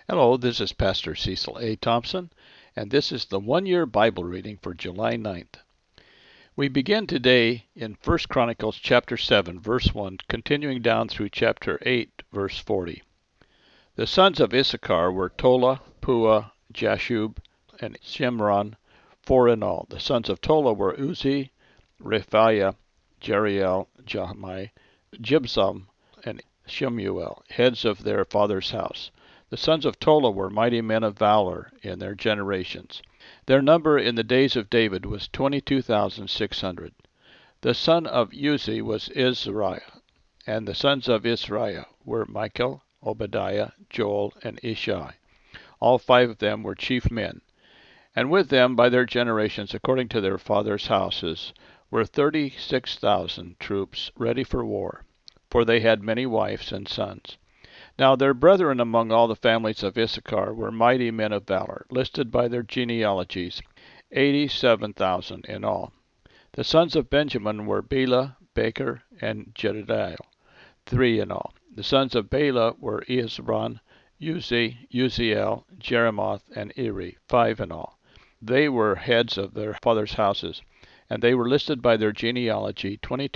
Hello, this is Pastor Cecil A. Thompson, and this is the one-year Bible reading for July 9th. We begin today in 1 Chronicles chapter 7, verse 1, continuing down through chapter 8, verse 40. The sons of Issachar were Tola, Puah, Jashub, and Shimron, four in all. The sons of Tola were Uzi, Rephaiah, Jeriel, Jahmai, Jibsam, and Shemuel, heads of their father's house. The sons of Tola were mighty men of valor in their generations. Their number in the days of David was 22,600. The son of Uzi was Israiah, and the sons of Israiah were Michael, Obadiah, Joel, and Ishai. All five of them were chief men. And with them, by their generations, according to their fathers' houses, were 36,000 troops ready for war, for they had many wives and sons. Now their brethren among all the families of Issachar were mighty men of valor, listed by their genealogies, 87,000 in all. The sons of Benjamin were Bela, Becher, and Jedidiah, three in all. The sons of Bela were Ezron, Uzi, Uziel, Jeremoth, and Eri, five in all. They were heads of their fathers' houses, and they were listed by their genealogy,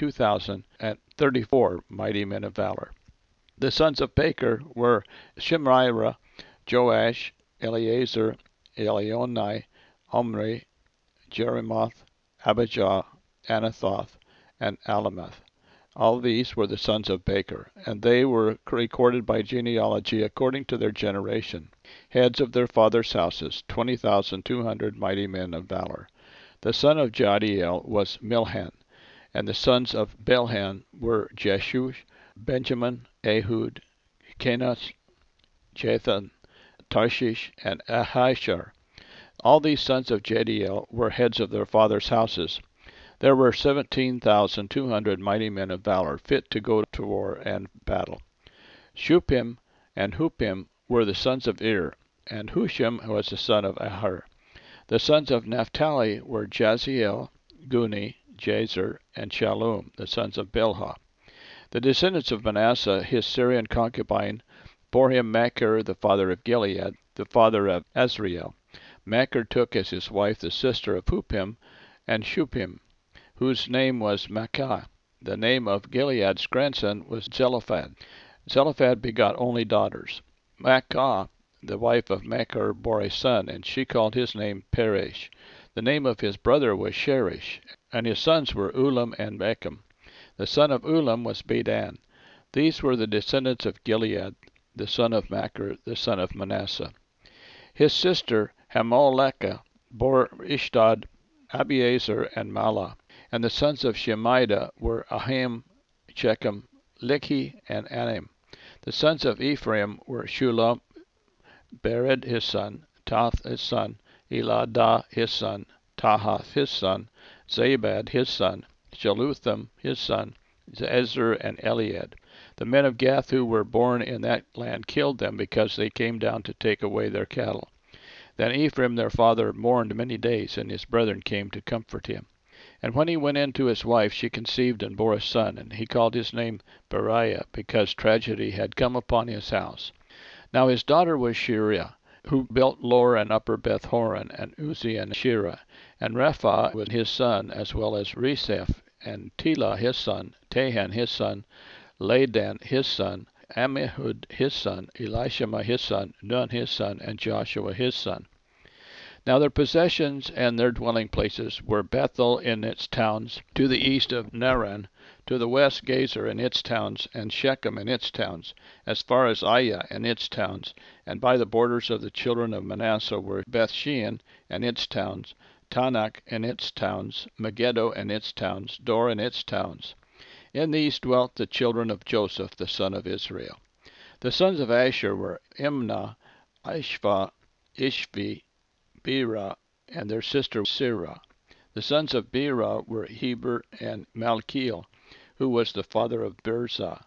22,034 mighty men of valor. The sons of Becher were Shemariah, Joash, Eleazar, Elionai, Omri, Jeremoth, Abijah, Anathoth, and Alameth. All these were the sons of Becher, and they were recorded by genealogy according to their generation, heads of their fathers' houses, 20,200 mighty men of valor. The son of Jadiel was Milhan, and the sons of Belhan were Jeshush, Benjamin, Ehud, Kenos, Jathan, Tarshish, and Ahishar. All these sons of Jadiel were heads of their fathers' houses. There were 17,200 mighty men of valor, fit to go to war and battle. Shupim and Hupim were the sons of Ir, and Hushim was the son of Ahar. The sons of Naphtali were Jaziel, Guni, Jazer, and Shallum, the sons of Bilhah. The descendants of Manasseh, his Syrian concubine, bore him Machir, the father of Gilead, the father of Azriel. Machir took as his wife the sister of Hupim and Shupim, whose name was Maachah. The name of Gilead's grandson was Zelophehad. Zelophehad begot only daughters. Maachah, the wife of Machir, bore a son, and she called his name Peresh. The name of his brother was Sherish, and his sons were Ulam and Bechem. The son of Ulam was Bedan. These were the descendants of Gilead, the son of Machir, the son of Manasseh. His sister Hammolekah bore Ishdod, Abiezer, and Malah. And the sons of Shemida were Ahim, Shechem, Likhi, and Anim. The sons of Ephraim were Shulam, Bered his son, Toth his son, Eladah his son, Tahath his son, Zabad his son, Shalutham his son, Ezer, and Eliad. The men of Gath who were born in that land killed them because they came down to take away their cattle. Then Ephraim their father mourned many days, and his brethren came to comfort him. And when he went in to his wife, she conceived and bore a son, and he called his name Beriah, because tragedy had come upon his house. Now his daughter was Shirah, who built Lower and Upper Beth-horon, and Uzi and Shirah, and Repha was his son, as well as Reseph, and Telah his son, Tahan his son, Ladan his son, Ammihud his son, Elishama his son, Nun his son, and Joshua his son. Now their possessions and their dwelling places were Bethel in its towns, to the east of Naran, to the west Gezer and its towns, and Shechem and its towns, as far as Aiah and its towns, and by the borders of the children of Manasseh were Bethshean and its towns, Tanakh and its towns, Megiddo and its towns, Dor and its towns. In these dwelt the children of Joseph the son of Israel. The sons of Asher were Imnah, Ishva, Ishvi, Bera, and their sister Sirah. The sons of Bera were Heber and Malchiel, who was the father of Berzah.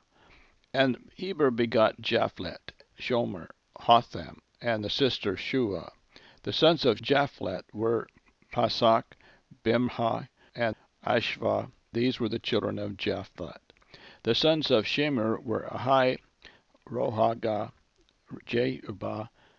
And Heber begot Japhlet, Shomer, Hotham, and the sister Shua. The sons of Japhlet were Pasak, Bimhai, and Ashva. These were the children of Japhlet. The sons of Shemer were Ahi, Rohagah, Jehubah,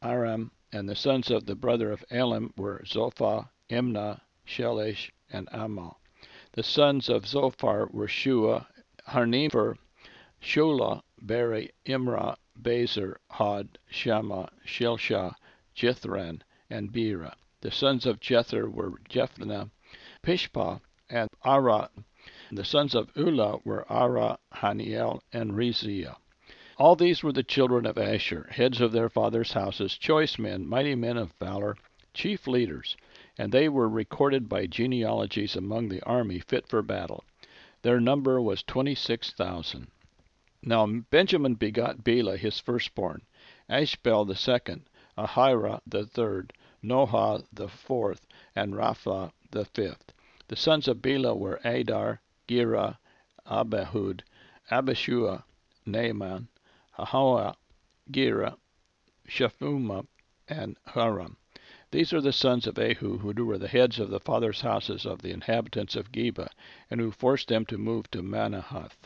Aram. And the sons of the brother of Elam were Zophah, Imnah, Shelesh, and Amal. The sons of Zophar were Shua, Harnefer, Shula, Beri, Imrah, Bezer, Hod, Shammah, Shilshah, Jithran, and Beera. The sons of Jether were Jephthah, Pishpa, and Ara. The sons of Ulah were Ara, Haniel, and Reziah. All these were the children of Asher, heads of their fathers' houses, choice men, mighty men of valor, chief leaders, and they were recorded by genealogies among the army fit for battle. Their number was 26,000. Now Benjamin begot Bela his firstborn, Ashbel the second, Ahira the third, Nohah the fourth, and Rapha the fifth. The sons of Bela were Adar, Gera, Abihud, Abishua, Naaman, Ahoah, Gera, Shephumah, and Haram. These are the sons of Ehud, who were the heads of the fathers' houses of the inhabitants of Geba, and who forced them to move to Manahath.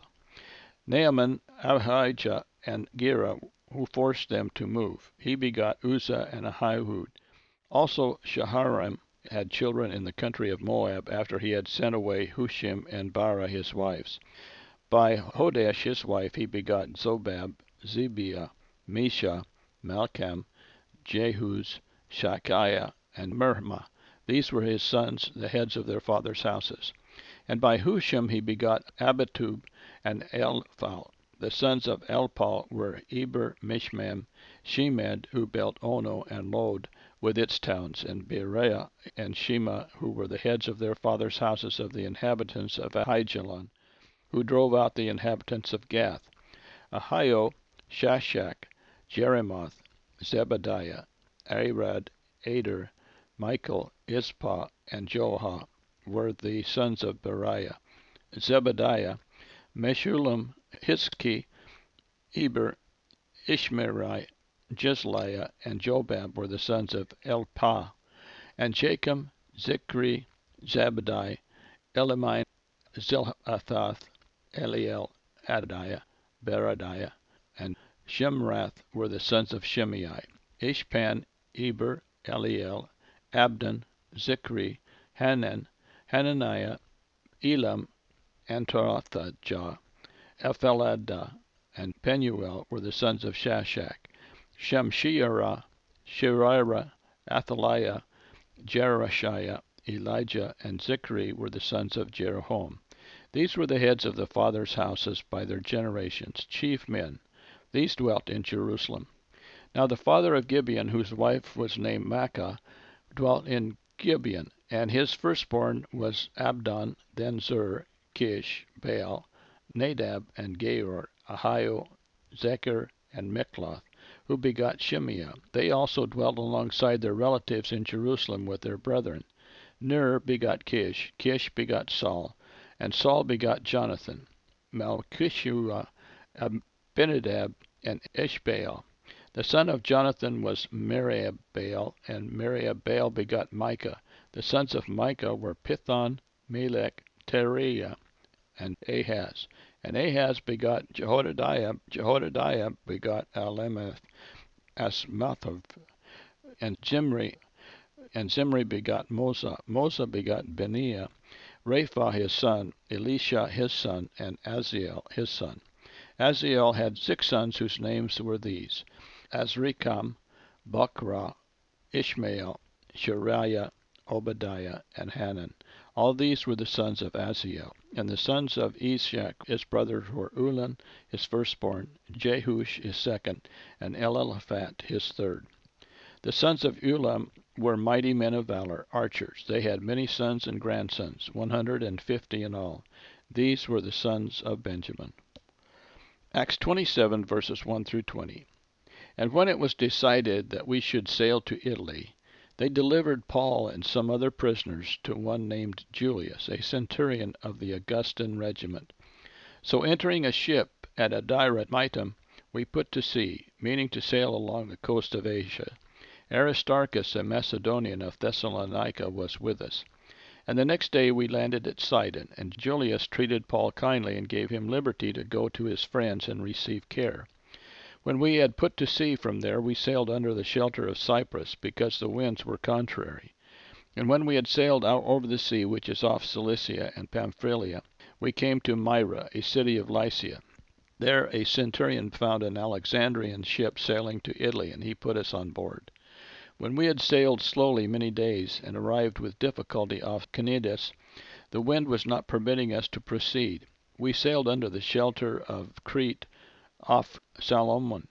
Naaman, Ahijah, and Gera, who forced them to move. He begot Uzzah and Ahihud. Also Shaharaim had children in the country of Moab after he had sent away Hushim and Bara his wives. By Hodesh his wife he begot Zobab, Zebiah, Mesha, Malcham, Jehuz, Shakiah, and Mirmah. These were his sons, the heads of their fathers' houses. And by Hushim he begot Abitub and Elphal. The sons of Elphal were Eber, Mishmam, Shemed, who built Ono and Lod with its towns, and Bereah and Shema, who were the heads of their fathers' houses of the inhabitants of Aijalon, who drove out the inhabitants of Gath. Ahio, Shashak, Jeremoth, Zebadiah, Arad, Ader, Michael, Ispah, and Joah were the sons of Beriah. Zebadiah, Meshullam, Hiski, Eber, Ishmerai, Jizliah, and Jobab were the sons of Elpah. And Jacob, Zichri, Zabadi, Elimine, Zilhathath, Eliel, Adadiah, Beradiah, and Shemrath were the sons of Shimei. Ishpan, Eber, Eliel, Abdon, Zichri, Hanan, Hananiah, Elam, Antothajah, Epheladah, and Penuel were the sons of Shashak. Shemshirah, Shirira, Athaliah, Jerushiah, Elijah, and Zichri were the sons of Jeroham. These were the heads of the fathers' houses by their generations, chief men. These dwelt in Jerusalem. Now the father of Gibeon, whose wife was named Maachah, dwelt in Gibeon, and his firstborn was Abdon, then Zur, Kish, Baal, Nadab, and Geor, Ahio, Zechar, and Mikloth, who begot Shimeah. They also dwelt alongside their relatives in Jerusalem with their brethren. Ner begot Kish, Kish begot Saul, and Saul begot Jonathan, Malchishua, Abinadab, and Ishbaal. The son of Jonathan was Meribaal, and Meribaal begot Micah. The sons of Micah were Pithon, Melech, Teriah, and Ahaz. And Ahaz begot Jehoiada. Jehoiada begot Alemeth, Asmathav, and Zimri. And Zimri begot Moza. Moza begot Beniah, Rapha his son, Elisha his son, and Aziel his son. Aziel had 6 sons whose names were these: Azrikam, Bakra, Ishmael, Shariah, Obadiah, and Hanan. All these were the sons of Aziel. And the sons of Ishak his brothers were Ulan his firstborn, Jehush his second, and Eliphat his third. The sons of Ulam were mighty men of valor, archers. They had many sons and grandsons, 150 in all. These were the sons of Benjamin. Acts 27, verses 1 through 20. And when it was decided that we should sail to Italy, they delivered Paul and some other prisoners to one named Julius, a centurion of the Augustan regiment. So entering a ship at Adramyttium, we put to sea, meaning to sail along the coast of Asia. Aristarchus, a Macedonian of Thessalonica, was with us. And the next day we landed at Sidon, and Julius treated Paul kindly and gave him liberty to go to his friends and receive care. When we had put to sea from there, we sailed under the shelter of Cyprus, because the winds were contrary. And when we had sailed out over the sea which is off Cilicia and Pamphylia, we came to Myra, a city of Lycia. There a centurion found an Alexandrian ship sailing to Italy, and he put us on board. When we had sailed slowly many days, and arrived with difficulty off Cnidus, the wind was not permitting us to proceed. We sailed under the shelter of Crete off Salmon.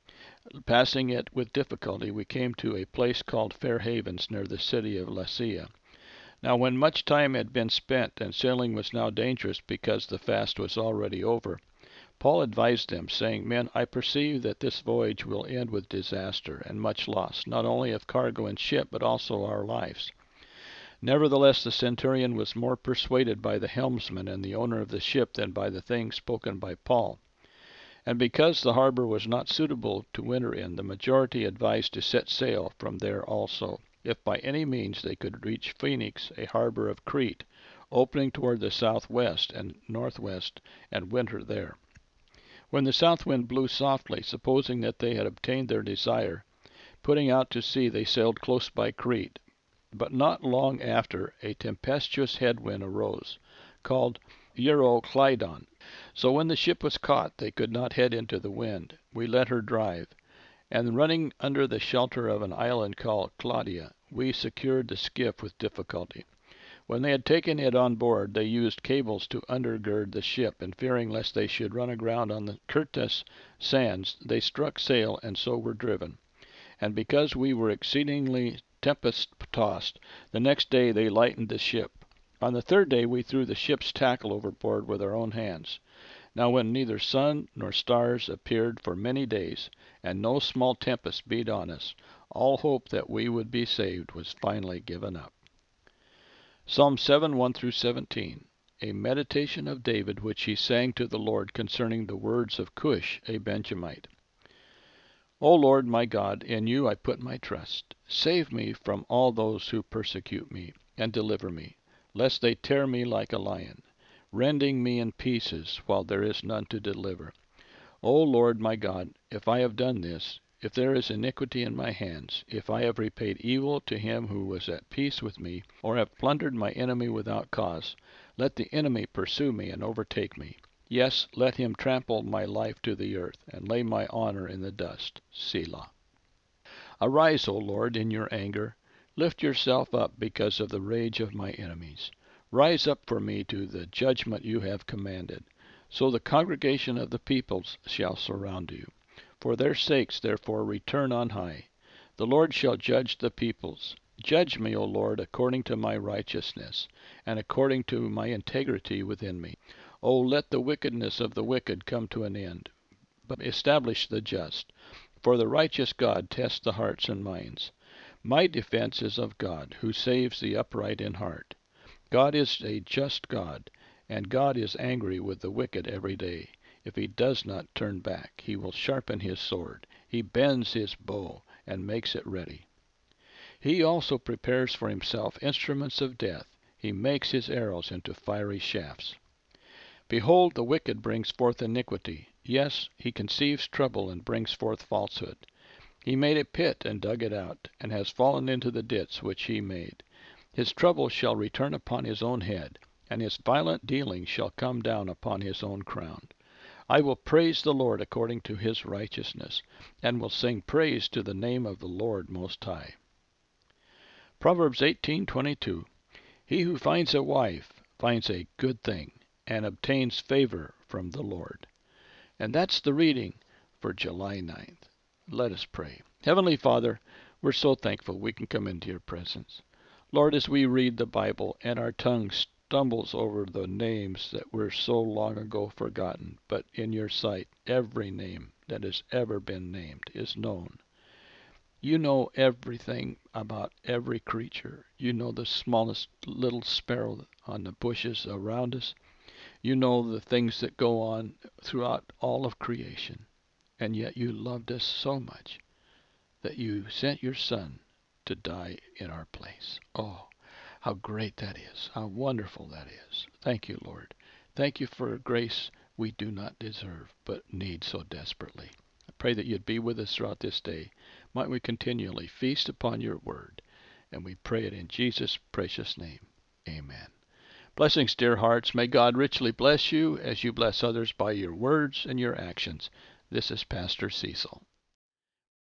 Passing it with difficulty, we came to a place called Fair Havens near the city of Lasea. Now when much time had been spent, and sailing was now dangerous because the fast was already over, Paul advised them, saying, Men, I perceive that this voyage will end with disaster and much loss, not only of cargo and ship, but also our lives. Nevertheless, the centurion was more persuaded by the helmsman and the owner of the ship than by the things spoken by Paul. And because the harbor was not suitable to winter in, the majority advised to set sail from there also, if by any means they could reach Phoenix, a harbor of Crete, opening toward the southwest and northwest, and winter there. When the south wind blew softly, supposing that they had obtained their desire, putting out to sea, they sailed close by Crete. But not long after, a tempestuous headwind arose, called Euroclydon. So when the ship was caught, they could not head into the wind. We let her drive, and running under the shelter of an island called Claudia, we secured the skiff with difficulty. When they had taken it on board, they used cables to undergird the ship, and fearing lest they should run aground on the Syrtis sands, they struck sail, and so were driven. And because we were exceedingly tempest-tossed, the next day they lightened the ship. On the third day we threw the ship's tackle overboard with our own hands. Now when neither sun nor stars appeared for many days, and no small tempest beat on us, all hope that we would be saved was finally given up. Psalm 7, 1-17, a meditation of David which he sang to the Lord concerning the words of Cush, a Benjamite. O Lord my God, in you I put my trust. Save me from all those who persecute me, and deliver me, lest they tear me like a lion, rending me in pieces while there is none to deliver. O Lord my God, if I have done this, if there is iniquity in my hands, if I have repaid evil to him who was at peace with me, or have plundered my enemy without cause, let the enemy pursue me and overtake me. Yes, let him trample my life to the earth, and lay my honor in the dust. Selah. Arise, O Lord, in your anger. Lift yourself up because of the rage of my enemies. Rise up for me to the judgment you have commanded. So the congregation of the peoples shall surround you. For their sakes, therefore, return on high. The Lord shall judge the peoples. Judge me, O Lord, according to my righteousness, and according to my integrity within me. O let the wickedness of the wicked come to an end, but establish the just. For the righteous God tests the hearts and minds. My defense is of God, who saves the upright in heart. God is a just God, and God is angry with the wicked every day. If he does not turn back, he will sharpen his sword. He bends his bow and makes it ready. He also prepares for himself instruments of death. He makes his arrows into fiery shafts. Behold, the wicked brings forth iniquity. Yes, he conceives trouble and brings forth falsehood. He made a pit and dug it out, and has fallen into the ditch which he made. His trouble shall return upon his own head, and his violent dealing shall come down upon his own crown. I will praise the Lord according to his righteousness, and will sing praise to the name of the Lord Most High. Proverbs 18:22. He who finds a wife finds a good thing, and obtains favor from the Lord. And that's the reading for July 9th. Let us pray. Heavenly Father, we're so thankful we can come into your presence. Lord, as we read the Bible and our tongue stumbles over the names that were so long ago forgotten, but in your sight, every name that has ever been named is known. You know everything about every creature. You know the smallest little sparrow on the bushes around us. You know the things that go on throughout all of creation. And yet you loved us so much that you sent your Son to die in our place. Oh, how great that is. How wonderful that is. Thank you, Lord. Thank you for grace we do not deserve, but need so desperately. I pray that you'd be with us throughout this day. Might we continually feast upon your word. And we pray it in Jesus' precious name. Amen. Blessings, dear hearts. May God richly bless you as you bless others by your words and your actions. This is Pastor Cecil.